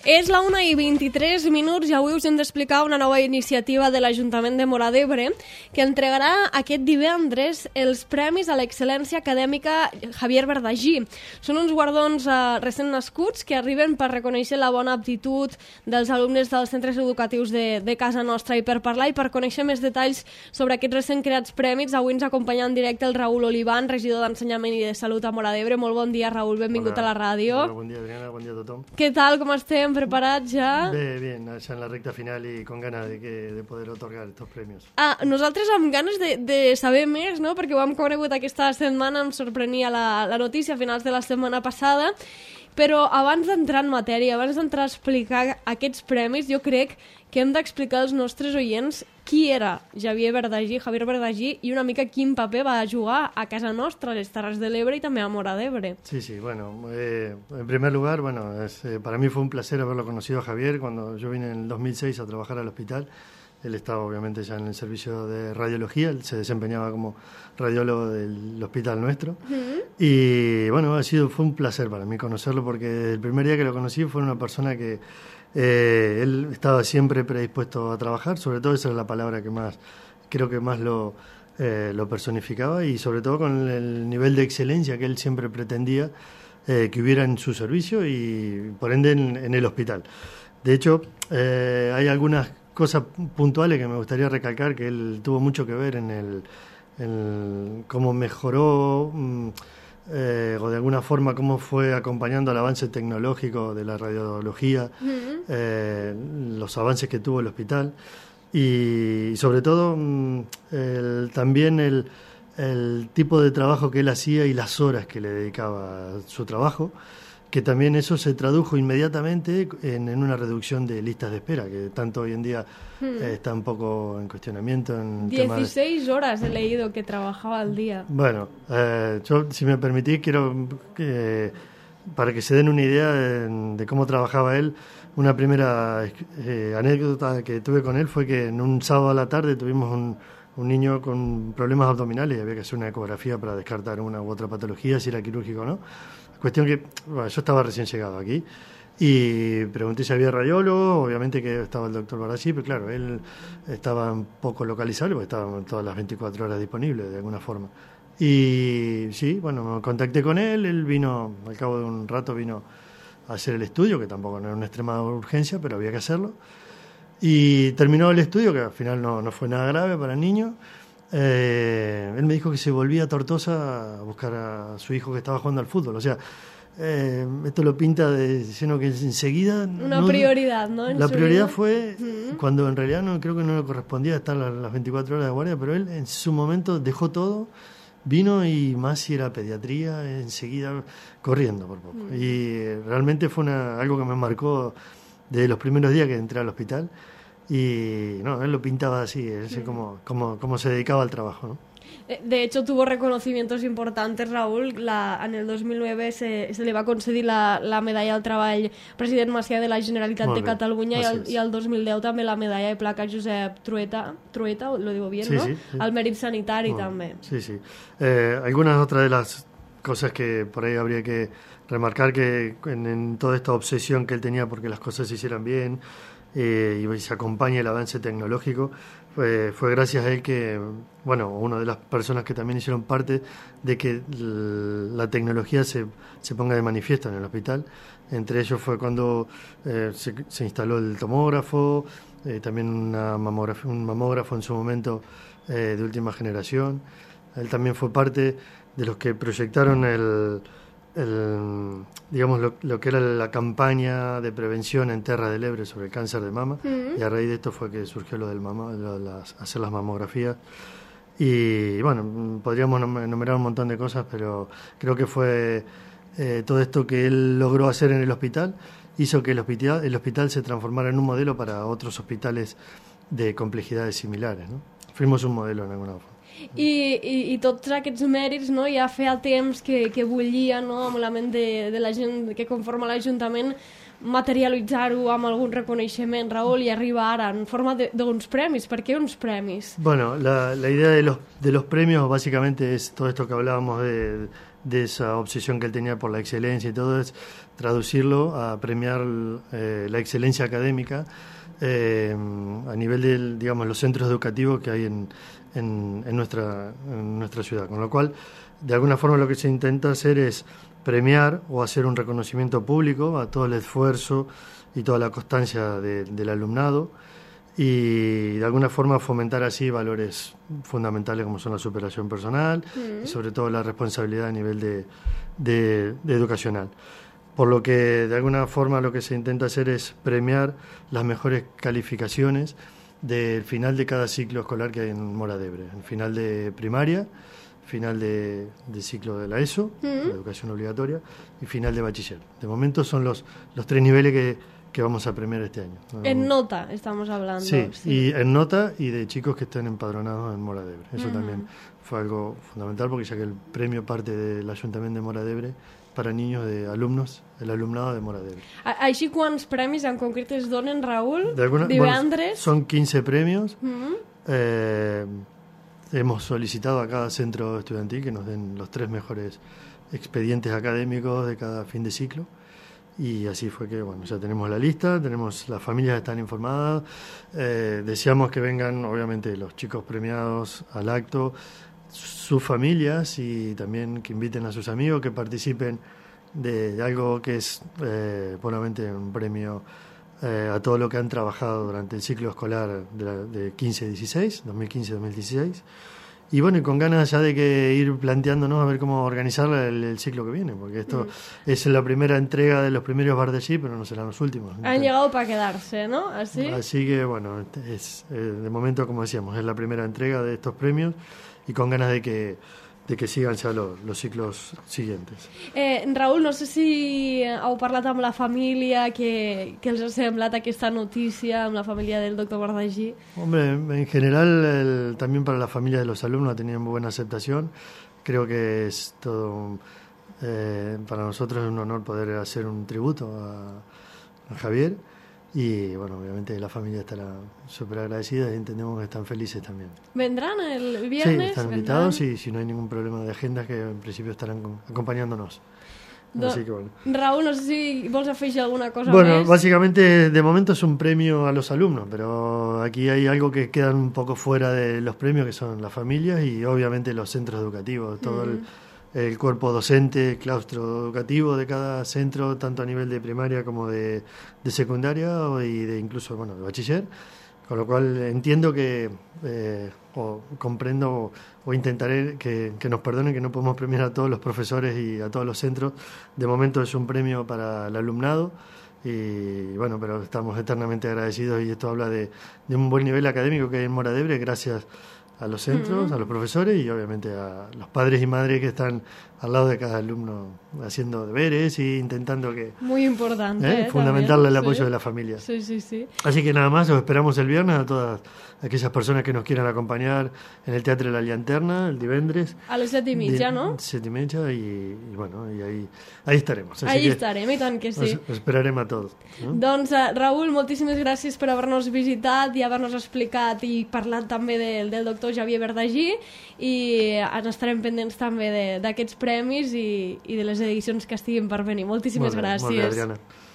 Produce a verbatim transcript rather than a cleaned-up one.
És la una i vint-i-tres minuts i avui us hem d'explicar una nova iniciativa de l'Ajuntament de Móra d'Ebre que entregarà aquest divendres els Premis a l'Excel·lència Acadèmica Javier Verdagí. Són uns guardons eh, recent nascuts que arriben per reconèixer la bona aptitud dels alumnes dels centres educatius de, de casa nostra, i per parlar i per conèixer més detalls sobre aquests recent creats premis, avui ens acompanya en directe el Raül Olivan, regidor d'Ensenyament i de Salut a Móra d'Ebre. Molt bon dia, Raül, benvingut Hola. a la ràdio. Hola, bon dia, Adriana, bon dia a tothom. Què tal, com estem? ¿Preparats ja? Bé, bien, ya en la recta final y con ganas de, que, de poder otorgar estos premios. Ah, nosaltres amb ganes de, de saber més, no? Perquè ho hem conegut aquesta setmana, em sorprenia la, la notícia a finals de la setmana passada, però abans d'entrar en matèria, abans d'entrar a explicar aquests premis, jo crec que hem d'explicar als nostres oients qui era Javier Verdagí, Javier Verdagí, i una mica quin paper va jugar a casa nostra, a les Terres de l'Ebre y también a Móra d'Ebre. Sí, sí, bueno, eh, en primer lugar, bueno, es, eh, para mí fue un placer haberlo conocido a Javier cuando yo vine en el dos mil seis a trabajar al hospital. Él estaba obviamente ya en el servicio de radiología, él se desempeñaba como radiólogo del hospital nuestro. Uh-huh. Y bueno, ha sido, fue un placer para mí conocerlo porque el primer día que lo conocí fue una persona que eh, él estaba siempre predispuesto a trabajar, sobre todo esa es la palabra que más, creo que más lo, eh, lo personificaba, y sobre todo con el nivel de excelencia que él siempre pretendía eh, que hubiera en su servicio y por ende en, en el hospital. De hecho, eh, hay algunas cosas puntuales que me gustaría recalcar que él tuvo mucho que ver en el, en cómo mejoró eh, o de alguna forma cómo fue acompañando el avance tecnológico de la radiología, uh-huh. eh, los avances que tuvo el hospital y, y sobre todo el, también el, el tipo de trabajo que él hacía y las horas que le dedicaba a su trabajo, que también eso se tradujo inmediatamente en, en una reducción de listas de espera, que tanto hoy en día hmm. eh, está un poco en cuestionamiento. En dieciséis de... horas he leído que trabajaba al día. Bueno, eh, yo, si me permitís, quiero que, para que se den una idea de, de cómo trabajaba él, una primera eh, anécdota que tuve con él fue que en un sábado a la tarde tuvimos un, un niño con problemas abdominales y había que hacer una ecografía para descartar una u otra patología, si era quirúrgico o no. Cuestión que, bueno, yo estaba recién llegado aquí y pregunté si había radiólogo, obviamente que estaba el doctor Verdagí, pero claro, él estaba un poco localizable porque estaba todas las veinticuatro horas disponible de alguna forma. Y sí, bueno, me contacté con él, él vino, al cabo de un rato vino a hacer el estudio, que tampoco no era una extrema urgencia, pero había que hacerlo. Y terminó el estudio, que al final no, no fue nada grave para el niño. Eh, él me dijo que se volvía a Tortosa a buscar a su hijo que estaba jugando al fútbol. O sea, eh, esto lo pinta de diciendo que enseguida... Una no, prioridad, ¿no? En la prioridad vida. fue Uh-huh. cuando en realidad no creo que no le correspondía estar las, las veinticuatro horas de guardia, pero él en su momento dejó todo, vino y más si era pediatría, enseguida corriendo por poco. Uh-huh. Y realmente fue una, algo que me marcó desde los primeros días que entré al hospital. Y no, él lo pintaba así, así como, como, como se dedicaba al trabajo, ¿no? De hecho, tuvo reconocimientos importantes, Raúl. La, en el dos mil nueve se, se le va concedir la, la medalla al treball President Macià de la Generalitat de Catalunya, i el, i el dos mil deu també la medalla de placa Josep Trueta, Trueta, lo digo bien, sí, ¿no? Sí, sí. Al mèrit sanitari Molt també. Sí, sí. Eh, algunas otras de las cosas que por ahí habría que remarcar que en, en toda esta obsesión que él tenía porque las cosas se hicieran bien, Eh, y se acompaña el avance tecnológico, fue, fue gracias a él que, bueno, una de las personas que también hicieron parte de que la tecnología se, se ponga de manifiesto en el hospital. Entre ellos fue cuando eh, se, se instaló el tomógrafo, eh, también una mamografía, un mamógrafo en su momento eh, de última generación. Él también fue parte de los que proyectaron el... El, digamos lo, lo que era la campaña de prevención en Terra del Ebre sobre el cáncer de mama, uh-huh. y a raíz de esto fue que surgió lo del mama, lo, las, hacer las mamografías. Y bueno, podríamos enumerar un montón de cosas, pero creo que fue eh, todo esto que él logró hacer en el hospital hizo que el hospital, el hospital se transformara en un modelo para otros hospitales de complejidades similares, ¿no? Fuimos un modelo en alguna forma. I, i, i tots aquests mèrits, no, ja feia temps que, que bullia, no, amb la ment de, de la gent que conforma l'Ajuntament materialitzar-ho amb algun reconeixement, Raúl, i arriba ara en forma d'uns premis. ¿Por qué unos premios? Bueno, la, la idea de los, de los premios básicamente es todo esto que hablábamos de, de esa obsesión que él tenía por la excelencia y todo, es traducirlo a premiar eh, la excelencia académica eh, a nivel de, digamos, los centros educativos que hay en, en, en, nuestra, en nuestra ciudad. Con lo cual, de alguna forma lo que se intenta hacer es premiar o hacer un reconocimiento público a todo el esfuerzo y toda la constancia de, del alumnado y de alguna forma fomentar así valores fundamentales como son la superación personal mm. y sobre todo la responsabilidad a nivel de, de, de educacional. Por lo que de alguna forma lo que se intenta hacer es premiar las mejores calificaciones del final de cada ciclo escolar que hay en Mora de Ebre, el final de primaria, final de, de ciclo de la ESO, mm. la educación obligatoria, y final de bachiller. De momento son los, los tres niveles que, que vamos a premiar este año. En nota estamos hablando. Sí, sí, y en nota y de chicos que estén empadronados en Mora de Ebre. Eso mm. también fue algo fundamental porque ya que el premio parte del Ayuntamiento de Mora de Ebre para niños de alumnos, el alumnado de Mora de Ebre. Així quants premis en concret es donen, Raúl? De alguna, divendres? Bueno, son quince premios. Mm. Eh, hemos solicitado a cada centro estudiantil que nos den los tres mejores expedientes académicos de cada fin de ciclo. Y así fue que, bueno, ya tenemos la lista, tenemos las familias están informadas, eh, deseamos que vengan, obviamente, los chicos premiados al acto, sus familias y también que inviten a sus amigos, que participen de, de algo que es, eh, puramente un premio eh, a todo lo que han trabajado durante el ciclo escolar de, la, de quince dieciséis, dos mil quince dos mil dieciséis. Y bueno, y con ganas ya de que ir planteándonos a ver cómo organizar el, el ciclo que viene, porque esto mm. es la primera entrega de los primeros Bardellí, pero no serán los últimos. Han Entonces, llegado para quedarse, ¿no? Así, así que bueno, es, eh, de momento, como decíamos, es la primera entrega de estos premios y con ganas de que de que sigan ya los, los ciclos siguientes. Eh, Raúl, no sé si heu parlat amb la família, que, que els ha semblat aquesta notícia, amb la família del doctor Bardellí. Hombre, en general, el, también para la familia de los alumnos ha tenido muy buena aceptación. Creo que es todo, eh, para nosotros es un honor poder hacer un tributo a, a Javier. Y bueno, obviamente la familia estará súper agradecida y entendemos que están felices también. ¿Vendrán el viernes? Sí, están invitados y si no hay ningún problema de agenda, que en principio estarán acompañándonos. Do, Así que bueno. Raúl, no sé si vols afegir alguna cosa bueno, més. Bueno, básicamente de momento es un premio a los alumnos, pero aquí hay algo que queda un poco fuera de los premios, que son las familias y obviamente los centros educativos, todo mm. el el cuerpo docente, claustro educativo de cada centro, tanto a nivel de primaria como de, de secundaria y de incluso, bueno, de bachiller, con lo cual entiendo que, eh, o comprendo o, o intentaré que, que nos perdonen que no podemos premiar a todos los profesores y a todos los centros. De momento es un premio para el alumnado y bueno, pero estamos eternamente agradecidos y esto habla de, de un buen nivel académico que hay en Mora de Ebre, gracias a los centros, mm. a los profesores y obviamente a los padres y madres que están al lado de cada alumno haciendo deberes y intentando que... Muy importante. ¿eh? ¿eh? Fundamental el apoyo sí. de la familia. Sí, sí, sí. Así que nada más, os esperamos el viernes a todas aquellas personas que nos quieran acompañar en el Teatre de la Llanterna, el divendres. A les set i mitja, no? Set i mitja i, i bueno, i ahí, ahí estaremos. Así ahí que estarem, i tant que sí. Os esperarem a tots. No? Doncs, uh, Raúl, moltíssimes gràcies per haver-nos visitat i haver-nos explicat i parlat també del, del doctor Javier Bardellí i ens estarem pendents també d'aquests premis i, i de les edicions que estiguin per venir. Moltíssimes molt bé, gràcies. Molt bé, Adriana.